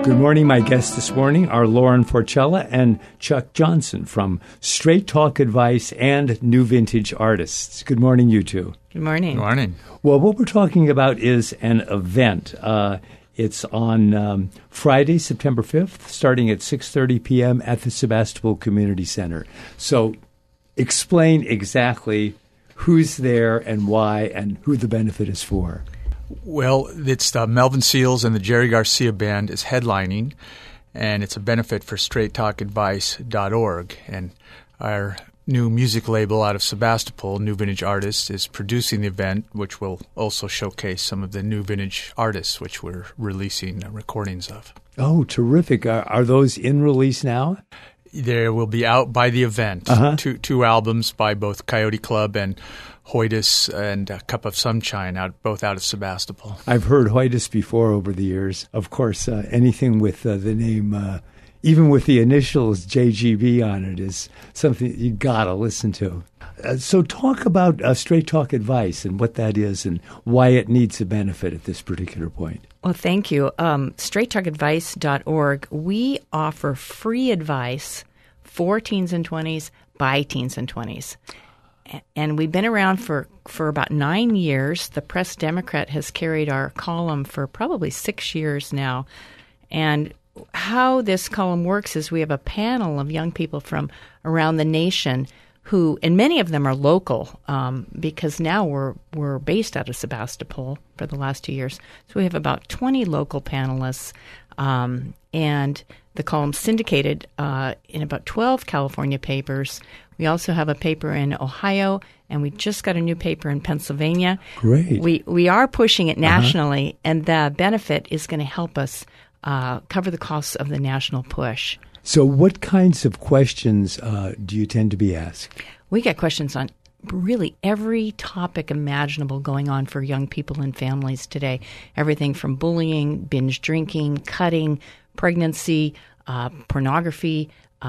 Good morning. My guests this morning are Lauren Forcella and Chuck Johnson from Straight Talk Advice and New Vintage Artists. Good morning, you two. Good morning. Good morning. Well, what we're talking about is an event. It's on Friday, September 5th, starting at 6:30 p.m. at the Sebastopol Community Center. So explain exactly who's there and why and who the benefit is for. Well, it's Melvin Seals and the Jerry Garcia Band is headlining, and it's a benefit for StraightTalkAdvice.org. And our new music label out of Sebastopol, New Vintage Artists, is producing the event, which will also showcase some of the new vintage artists, which we're releasing recordings of. Oh, terrific. Are those in release now? They will be out by the event. Two albums by both Coyote Club and Hoytus and A Cup of Sunshine, both out of Sebastopol. I've heard Hoytus before over the years. Of course, anything with the name, even with the initials JGB on it, is something you got to listen to. So talk about Straight Talk Advice and what that is and why it needs a benefit at this particular point. Well, thank you. StraightTalkAdvice.org, we offer free advice for teens and 20s by teens and 20s. And we've been around for about 9 years. The Press Democrat has carried our column for probably 6 years now. And how this column works is we have a panel of young people from around the nation who, and many of them are local, because now we're based out of Sebastopol for the last 2 years. So we have about 20 local panelists, and the column's syndicated in about 12 California papers. We also have a paper in Ohio, and we just got a new paper in Pennsylvania. Great. We are pushing it nationally, and the benefit is going to help us cover the costs of the national push. So what kinds of questions do you tend to be asked? We get questions on really every topic imaginable going on for young people and families today. Everything from bullying, binge drinking, cutting, pregnancy, pornography,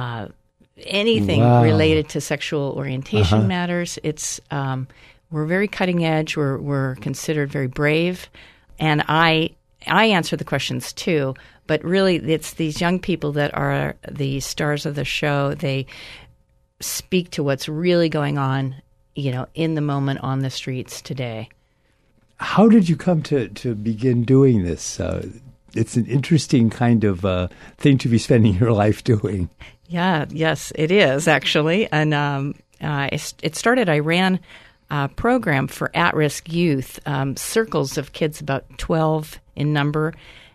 anything related to sexual orientation matters. It's we're very cutting edge. We're considered very brave, and I answer the questions too. But really, it's these young people that are the stars of the show. They speak to what's really going on, in the moment on the streets today. How did you come to begin doing this? It's an interesting kind of thing to be spending your life doing. Yeah, yes, it is actually. And it started, I ran a program for at-risk youth, circles of kids about 12 in number,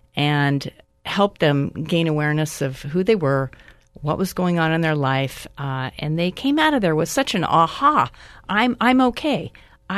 and helped them gain awareness of who they were, what was going on in their life, and they came out of there with such an aha. I'm okay.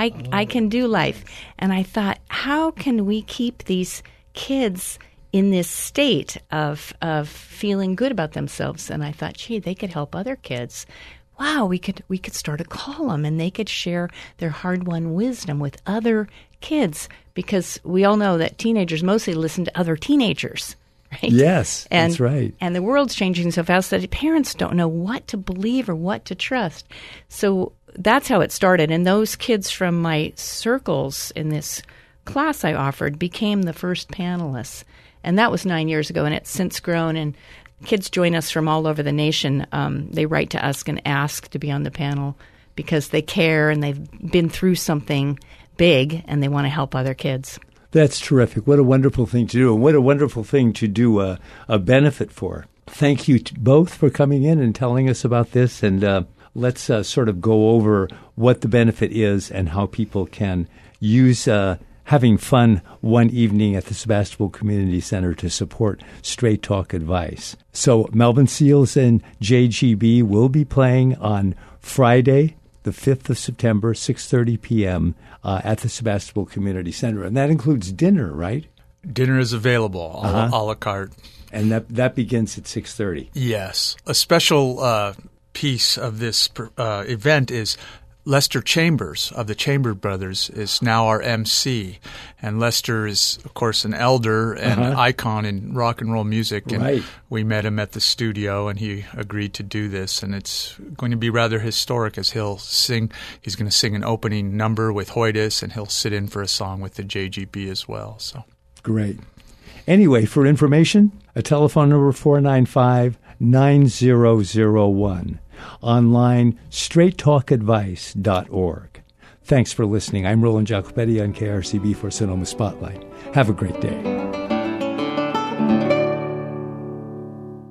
I can do life. And I thought, how can we keep these kids in this state of feeling good about themselves? And I thought, gee, they could help other kids. Wow, we could start a column, and they could share their hard-won wisdom with other kids, because we all know that teenagers mostly listen to other teenagers. Right? Yes, that's right. And the world's changing so fast that parents don't know what to believe or what to trust. So that's how it started. And those kids from my circles in this class I offered became the first panelists. And that was 9 years ago, and it's since grown. And kids join us from all over the nation. They write to us and ask to be on the panel because they care and they've been through something big and they want to help other kids. That's terrific. What a wonderful thing to do, and what a wonderful thing to do a benefit for. Thank you both for coming in and telling us about this, and let's sort of go over what the benefit is and how people can use having fun one evening at the Sebastopol Community Center to support Straight Talk Advice. So Melvin Seals and JGB will be playing on Friday, the 5th of September, 6:30 p.m. At the Sebastopol Community Center. And that includes dinner, right? Dinner is available, a la carte. And that begins at 6:30. Yes. A special piece of this event is Lester Chambers of the Chamber Brothers is now our MC. And Lester is, of course, an elder and icon in rock and roll music. And we met him at the studio, and he agreed to do this. And it's going to be rather historic as he'll sing. He's going to sing an opening number with Hoytus, and he'll sit in for a song with the JGB as well. So great. Anyway, for information, a telephone number 495-9001. Online, straighttalkadvice.org. Thanks for listening. I'm Roland Jacobetti on KRCB for Sonoma Spotlight. Have a great day.